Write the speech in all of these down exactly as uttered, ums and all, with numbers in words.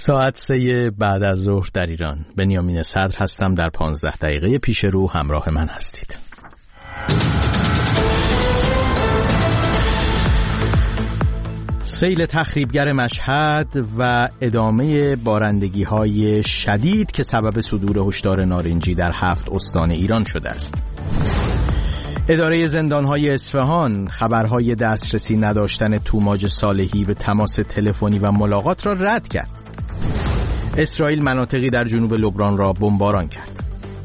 ساعت سه بعد از ظهر در ایران. بنیامین صدر هستم. در پانزده دقیقه پیش رو همراه من هستید. سیل تخریبگر مشهد و ادامه بارندگی‌های شدید که سبب صدور هشدار نارنجی در هفت استان ایران شده است. اداره زندان‌های اصفهان خبرهای دسترسی نداشتن توماج صالحی به تماس تلفنی و ملاقات را رد کرد. اسرائیل مناطقی در جنوب لبنان را بمباران کرد.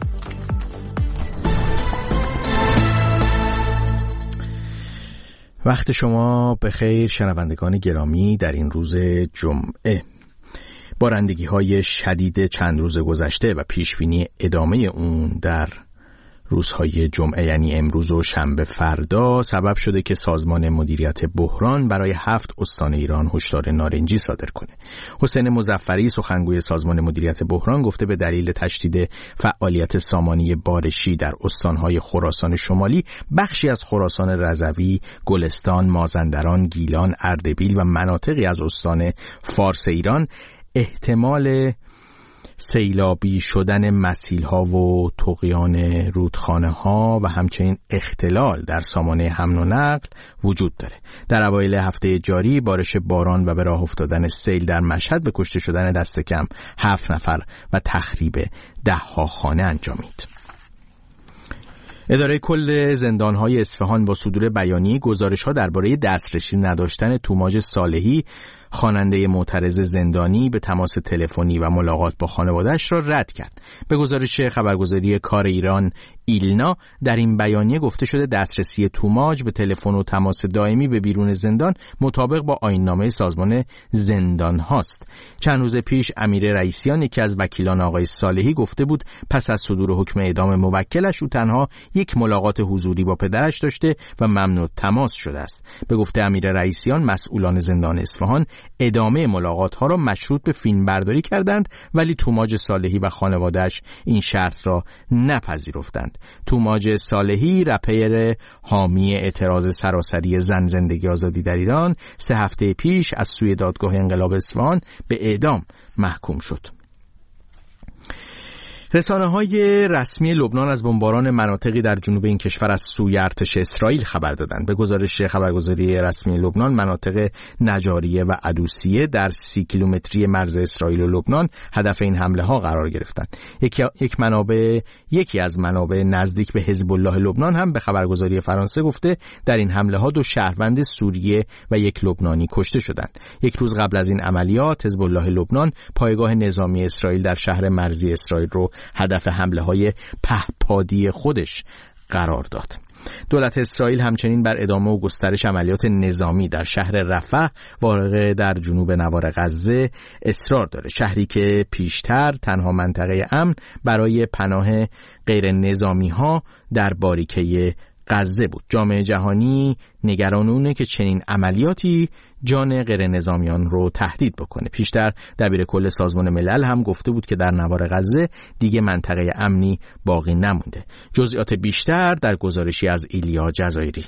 وقت شما بخیر شنوندگان گرامی. در این روز جمعه بارندگی‌های شدید چند روز گذشته و پیشبینی ادامه اون در روزهای جمعه یعنی امروز و شنبه فردا سبب شده که سازمان مدیریت بحران برای هفت استان ایران هشدار نارنجی صادر کنه. حسین مظفری سخنگوی سازمان مدیریت بحران گفته به دلیل تشدید فعالیت سامانی بارشی در استانهای خراسان شمالی، بخشی از خراسان رضوی، گلستان، مازندران، گیلان، اردبیل و مناطقی از استان فارس ایران احتمال سیلابی شدن مسیل‌ها و طغیان رودخانه‌ها و همچنین اختلال در سامانه حمل و نقل وجود داره. در اوایل هفته جاری بارش باران و به راه افتادن سیل در مشهد به کشته شدن دست کم هفت نفر و تخریب ده‌ها خانه انجامید. اداره کل زندان‌های اصفهان با صدور بیانیه گزارش‌ها درباره دسترسی نداشتن توماج صالحی، خواننده معترض زندانی، به تماس تلفنی و ملاقات با خانواده‌اش را رد کرد. به گزارش خبرگزاری کار ایران ایلنا در این بیانیه گفته شده دسترسی توماج به تلفن و تماس دائمی به بیرون زندان مطابق با آیین‌نامه سازمان زندان هاست. چند روز پیش امیر رئیسیان یکی از وکیلان آقای صالحی گفته بود پس از صدور حکم اعدام موکلش او تنها یک ملاقات حضوری با پدرش داشته و ممنوع تماس شده است. به گفته امیر رئیسیان مسئولان زندان اصفهان ادامه ملاقات ها را مشروط به فیلم برداری کردند، ولی توماج صالحی و خانواده‌اش این شرط را نپذیرفتند. توماج صالحی رپر حامی اعتراض سراسری زن زندگی آزادی در ایران سه هفته پیش از سوی دادگاه انقلاب اصفهان به اعدام محکوم شد. رسانه‌های رسمی لبنان از بمباران مناطقی در جنوب این کشور از سوی ارتش اسرائیل خبر دادند. به گزارش خبرگزاری رسمی لبنان مناطق نجاریه و عدوسیه در سی کیلومتری مرز اسرائیل و لبنان هدف این حمله ها قرار گرفتند. یکی یک منابع یکی از منابع نزدیک به حزب الله لبنان هم به خبرگزاری فرانسه گفته در این حمله ها دو شهروند سوریه و یک لبنانی کشته شدند. یک روز قبل از این عملیات حزب الله لبنان پایگاه نظامی اسرائیل در شهر مرزی اسرائیل رو هدف حمله های پهپادی خودش قرار داد. دولت اسرائیل همچنین بر ادامه و گسترش عملیات نظامی در شهر رفح واقع در جنوب نوار غزه اصرار داره، شهری که پیشتر تنها منطقه امن برای پناه غیر نظامی ها در باریکه غزه بود. جامعه جهانی نگران اونه که چنین عملیاتی جان غیر نظامیان رو تهدید بکنه. پیشتر دبیر کل سازمان ملل هم گفته بود که در نوار غزه دیگه منطقه امنی باقی نمونده. جزئیات بیشتر در گزارشی از ایلیا جزایری.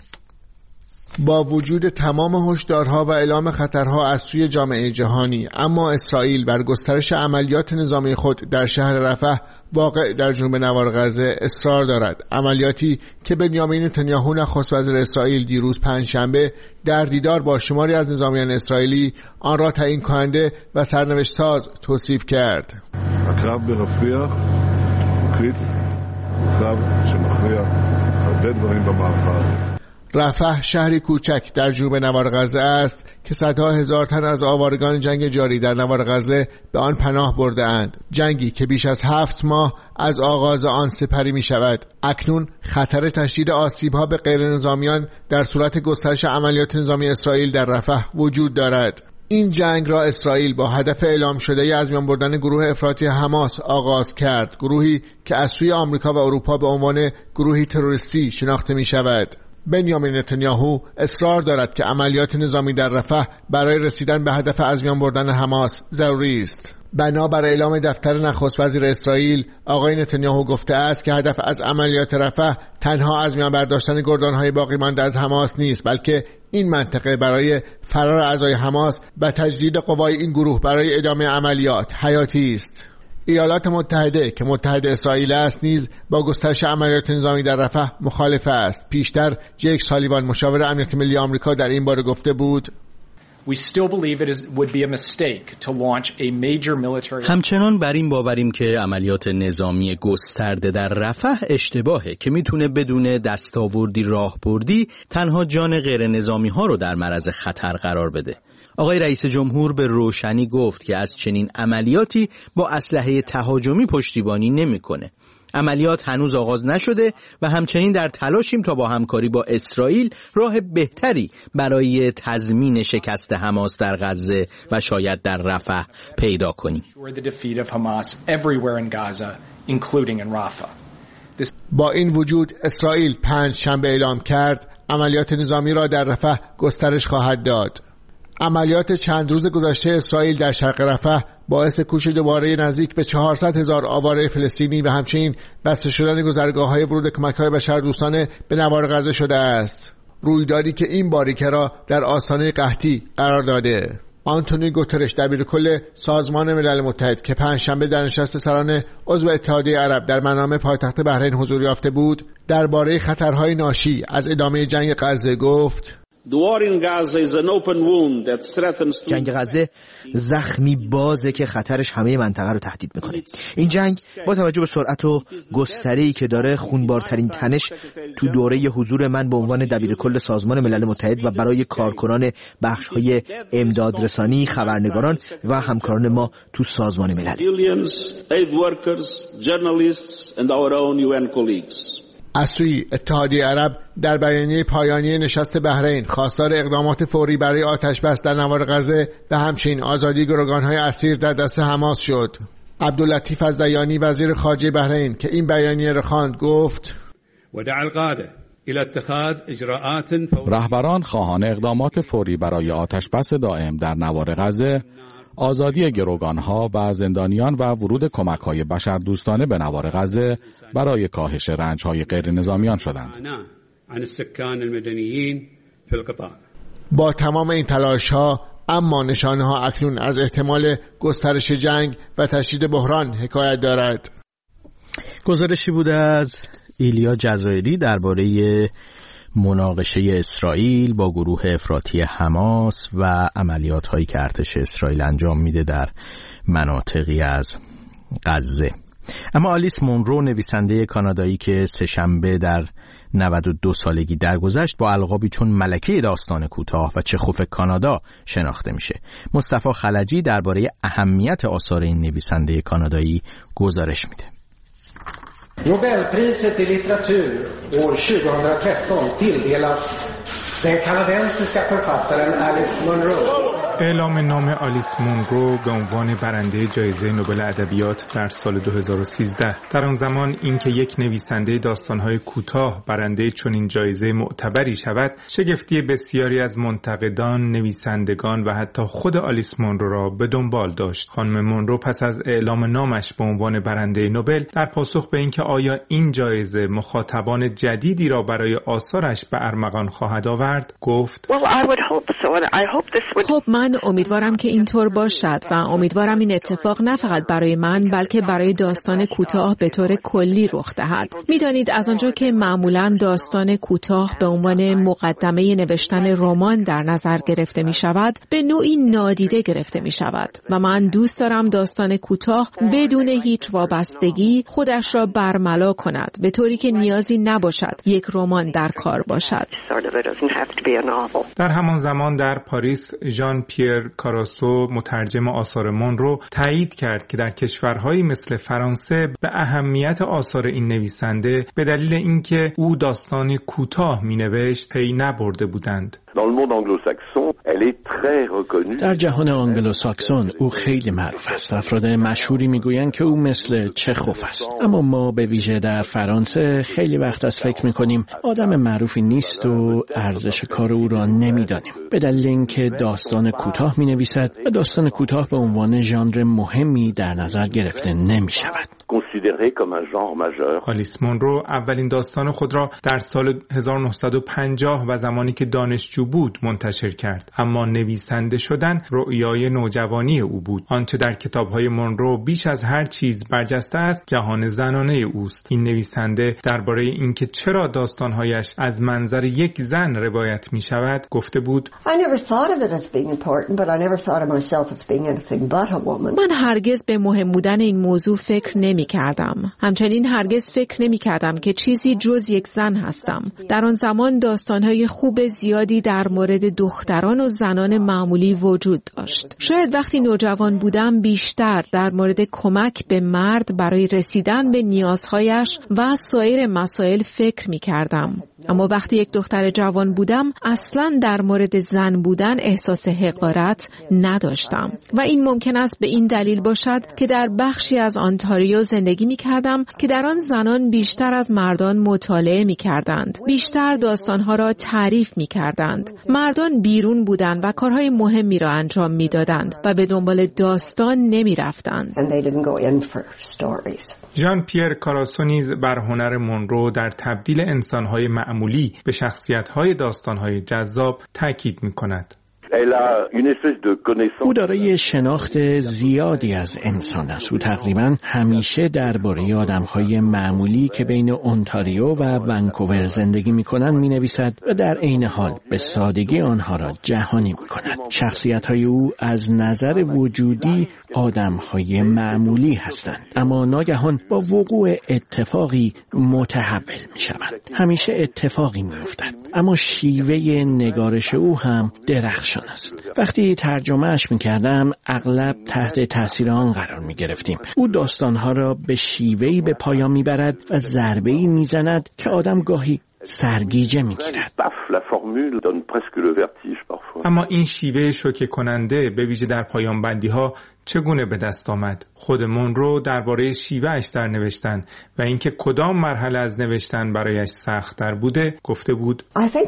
با وجود تمام هشدارها و اعلام خطرها از سوی جامعه جهانی، اما اسرائیل بر گسترش عملیات نظامی خود در شهر رفح واقع در جنوب نوار غزه اصرار دارد. عملیاتی که بنیامین نتانیاهو نخست وزیر اسرائیل دیروز پنجشنبه در دیدار با شماری از نظامیان اسرائیلی آن را تعیین کننده و سرنوشت ساز توصیف کرد. הקרב ברפיח הוא קריטי. קרב שמכריע הרבה דברים במערכה הזאת. رفح شهری کوچک در جنوب نوار غزه است که صدها هزار تن از آوارگان جنگ جاری در نوار غزه به آن پناه برده اند. جنگی که بیش از هفت ماه از آغاز آن سپری می شود. اکنون خطر تشدید آسیب‌ها به غیر نظامیان در صورت گسترش عملیات نظامی اسرائیل در رفح وجود دارد. این جنگ را اسرائیل با هدف اعلام شده از میان بردن گروه افراطی حماس آغاز کرد، گروهی که از سوی آمریکا و اروپا به عنوان گروهی تروریستی شناخته می شود. بنیامین نتانیاهو اصرار دارد که عملیات نظامی در رفح برای رسیدن به هدف از میان بردن حماس ضروری است. بنابر اعلام دفتر نخست وزیر اسرائیل، آقای نتانیاهو گفته است که هدف از عملیات رفح تنها از میان برداشتن گردانهای باقی مانده از حماس نیست، بلکه این منطقه برای فرار اعضای حماس و تجدید قوای این گروه برای ادامه عملیات حیاتی است. ایالات متحده که متحد اسرائیل است نیز با گسترش عملیات نظامی در رفح مخالف است. پیشتر جیک سالیوان مشاور امنیت ملی آمریکا در این باره گفته بود: همچنان بر این باوریم که عملیات نظامی گسترده در رفح اشتباهه که میتونه بدون دستاوردی راهبردی تنها جان غیر نظامی ها رو در معرض خطر قرار بده. آقای رئیس جمهور به روشنی گفت که از چنین عملیاتی با اسلحه تهاجمی پشتیبانی نمیکنه. عملیات هنوز آغاز نشده و همچنین در تلاشیم تا با همکاری با اسرائیل راه بهتری برای تضمین شکست حماس در غزه و شاید در رفح پیدا کنیم. با این وجود اسرائیل پنج شنبه اعلام کرد عملیات نظامی را در رفح گسترش خواهد داد. عملیات چند روز گذشته اسرائیل در شرق رفح باعث کوش دوباره نزدیک به چهارصد هزار آواره فلسطینی و همچنین بسته شدن گذرگاه‌های ورود کمک‌های بشردوستانه به نوار غزه شده است. رویدادی که این باریکه را در آستانه قحطی قرار داده. آنتونی گوترش دبیرکل سازمان ملل متحد که پنجشنبه در نشست سران عضو اتحادیه عرب در منامه پایتخت بحرین حضور یافته بود، درباره خطرهای ناشی از ادامه جنگ غزه گفت: جنگ غزه زخمی بازه که خطرش همه منطقه رو تهدید میکنه. این جنگ با توجه به سرعت و گستره‌ای که داره خونبارترین تنش تو دوره حضور من به عنوان دبیرکل سازمان ملل متحد و برای کارکنان بخش‌های امدادرسانی، خبرنگاران و همکاران ما تو سازمان ملل. از سوی اتحادیه عرب در بیانیه پایانی نشست بحرین خواستار اقدامات فوری برای آتش بس در نوار غزه و همچنین آزادی گروگان‌های اسیر در دست حماس شد. عبداللطیف الزیانی وزیر خارجه بحرین که این بیانیه را خواند گفت: رهبران خواهان اقدامات فوری برای آتش بس دائم در نوار غزه، آزادی گروگانها و زندانیان و ورود کمک‌های بشردوستانه به نوار غزه برای کاهش رنج‌های غیر نظامیان شدند. با تمام این تلاش‌ها اما نشانه‌ها اکنون از احتمال گسترش جنگ و تشدید بحران حکایت دارد. گزارشی بوده از ایلیا جزایری درباره مناقشه اسرائیل با گروه افراطی حماس و عملیات هایی که ارتش اسرائیل انجام میده در مناطقی از غزه. اما آلیس مونرو، نویسنده کانادایی که سه‌شنبه در نود و دو سالگی درگذشت، با القابی چون ملکه داستان کوتاه و چخوف کانادا شناخته میشه. مصطفی خلجی درباره اهمیت آثار این نویسنده کانادایی گزارش میده. Nobelpriset i litteratur år tjugohundratretton tilldelas den kanadensiska författaren Alice Munro. اعلام نام آلیس مونرو به عنوان برنده جایزه نوبل ادبیات در سال دو هزار و سیزده. در آن زمان اینکه یک نویسنده داستان‌های کوتاه برنده چنین جایزه معتبری شود، شگفتی بسیاری از منتقدان، نویسندگان و حتی خود آلیس مونرو را به دنبال داشت. خانم مونرو پس از اعلام نامش به عنوان برنده نوبل، در پاسخ به اینکه آیا این جایزه مخاطبان جدیدی را برای آثارش به ارمغان خواهد آورد، گفت: خب من امیدوارم که اینطور باشد و امیدوارم این اتفاق نه فقط برای من بلکه برای داستان کوتاه به طور کلی رخ دهد. میدانید از آنجا که معمولاً داستان کوتاه به عنوان مقدمه نوشتن رمان در نظر گرفته می شود، به نوعی نادیده گرفته می شود و من دوست دارم داستان کوتاه بدون هیچ وابستگی خودش را برملا کند، به طوری که نیازی نباشد یک رمان در کار باشد. در همان زمان در پاریس، ژان پیر کاراسو، مترجم آثار مونرو، تایید کرد که در کشورهایی مثل فرانسه به اهمیت آثار این نویسنده به دلیل اینکه او داستانی کوتاه می‌نوشت پی نبرده بودند. در جهان آنگلوساکسون او خیلی معروف است. افراد مشهوری میگویند که او مثل چخوف است. اما ما به ویژه در فرانسه خیلی وقت از فکر میکنیم آدم معروفی نیست و ارزش کار او را نمیدانیم، به دلیل اینکه داستان کوتاه مینویسد و داستان کوتاه به عنوان ژانر مهمی در نظر گرفته نمی شود. آلیس مونرو اولین داستان خود را در سال هزار و نهصد و پنجاه و زمانی که دانشجو بود منتشر کرد، اما نویسنده شدن رؤیای نوجوانی او بود. آنچه در کتاب‌های مونرو بیش از هر چیز برجسته است جهان زنانه اوست. این نویسنده درباره اینکه چرا داستان‌هایش از منظر یک زن روایت می‌شود گفته بود: من هرگز به مهم بودن این موضوع فکر نمی‌کردم. همچنین هرگز فکر نمی‌کردم که چیزی جز یک زن هستم. در آن زمان داستان‌های خوب زیادی در مورد دختران و زنان معمولی وجود داشت. شاید وقتی نوجوان بودم بیشتر در مورد کمک به مرد برای رسیدن به نیازهایش و سایر مسائل فکر می‌کردم. اما وقتی یک دختر جوان بودم اصلاً در مورد زن بودن احساس حقارت نداشتم و این ممکن است به این دلیل باشد که در بخشی از آنتاریو زندگی می‌کردم که در آن زنان بیشتر از مردان مطالعه می‌کردند، بیشتر داستان‌ها را تعریف می‌کردند. مردان بیرون بودند و کارهای مهمی را انجام می‌دادند و به دنبال داستان نمی‌رفتند. ژان پیر کاراسو نیز بر هنر مونرو در تبدیل انسان‌های معمولی به شخصیت‌های داستان‌های جذاب تاکید می‌کند. او دارای شناخت زیادی از انسان است. او تقریباً همیشه درباره آدم‌های معمولی که بین اونتاریو و ونکوور زندگی می‌کنند می‌نویسد و در عین حال به سادگی آنها را جهانی می‌کند. شخصیت‌های او از نظر وجودی آدم‌های معمولی هستند، اما ناگهان با وقوع اتفاقی متحول می‌شوند. همیشه اتفاقی می‌افتد، اما شیوه نگارش او هم درخشان است. وقتی ترجمه‌اش می‌کردم اغلب تحت تاثیر آن قرار می‌گرفتیم. او داستان‌ها را به شیوهی به پایان می‌برد و ضربه‌ای می‌زند که آدم گاهی سرگیجه می‌گیرد. اما این شیوه شوکه کننده به ویژه در پایان بندی‌ها چگونه به دست آمد؟ خود مونرو درباره شیوهش در نوشتن و اینکه کدام مرحله از نوشتن برایش سخت‌تر بوده گفته بود: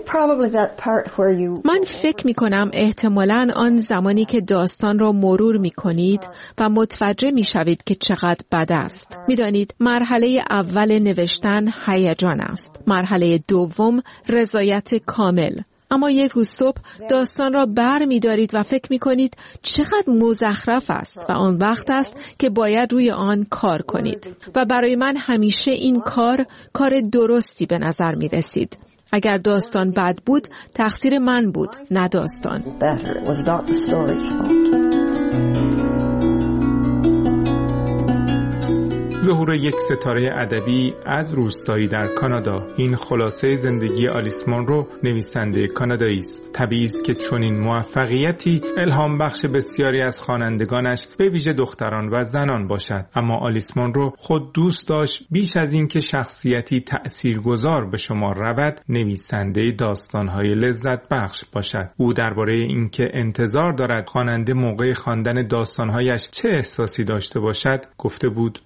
من فکر می کنم احتمالاً آن زمانی که داستان را مرور می کنید و متوجه می شوید که چقدر بد است. می دانید مرحله اول نوشتن هیجان است. مرحله دوم رضایت کامل. اما یک روز صبح داستان را بر می دارید و فکر می کنید چقدر مزخرف است و آن وقت است که باید روی آن کار کنید. و برای من همیشه این کار کار درستی به نظر می رسید. اگر داستان بد بود تقصیر من بود، نه داستان. ظهور یک ستاره ادبی از روستایی در کانادا. این خلاصه زندگی آلیس مونرو، نویسنده کانادایی است. طبیعی است که چنین موفقیتی الهام بخش بسیاری از خوانندگانش به ویژه دختران و زنان باشد. اما آلیس مونرو خود دوست داشت بیش از این که شخصیتی تأثیرگذار به شمار رود، نویسنده داستان‌های لذت بخش باشد. او درباره اینکه انتظار دارد خواننده موقع خواندن داستان‌هایش چه احساسی داشته باشد گفته بود: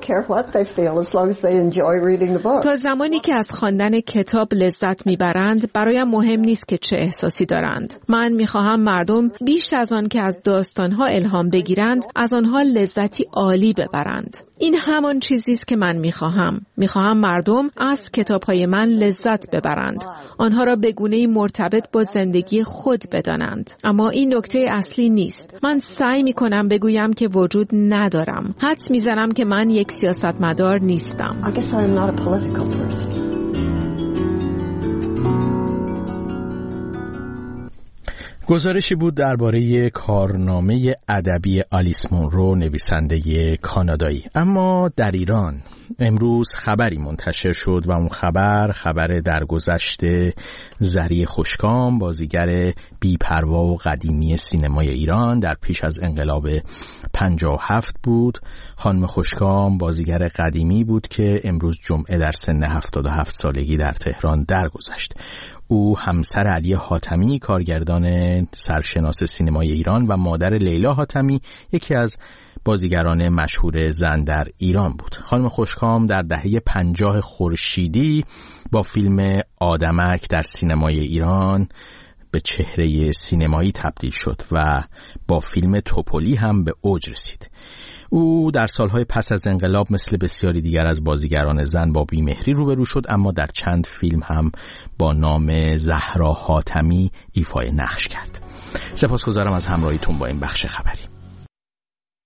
تا زمانی که از خواندن کتاب لذت میبرند برایم مهم نیست که چه احساسی دارند. من میخواهم مردم بیش از آن که از داستانها الهام بگیرند از آنها لذتی عالی ببرند. این همان چیزی است که من میخواهم. میخواهم مردم از کتابهای من لذت ببرند. آنها را به گونه‌ای مرتبط با زندگی خود بدانند. اما این نکته اصلی نیست. من سعی میکنم بگویم که وجود ندارم. حدس میزنم که من یک سیاستمدار نیستم. گزارشی بود درباره کارنامه ادبی آلیس مونرو، نویسنده کانادایی. اما در ایران امروز خبری منتشر شد و اون خبر خبر درگذشت زری خوشکام، بازیگر بی‌پروا و قدیمی سینمای ایران در پیش از انقلاب پنجاه و هفت بود. خانم خوشکام بازیگر قدیمی بود که امروز جمعه در سن هفتاد و هفت سالگی در تهران درگذشت. او همسر علی حاتمی، کارگردان سرشناس سینمای ایران، و مادر لیلا حاتمی، یکی از بازیگران مشهور زن در ایران بود. خانم خوشکام در دهه پنجاه خورشیدی با فیلم آدمک در سینمای ایران به چهره سینمایی تبدیل شد و با فیلم توپلی هم به اوج رسید. او در سالهای پس از انقلاب مثل بسیاری دیگر از بازیگران زن با بیمهری روبرو شد، اما در چند فیلم هم با نام زهرا حاتمی ایفای نقش کرد. سپاسگزارم از همراهیتون با این بخش خبری.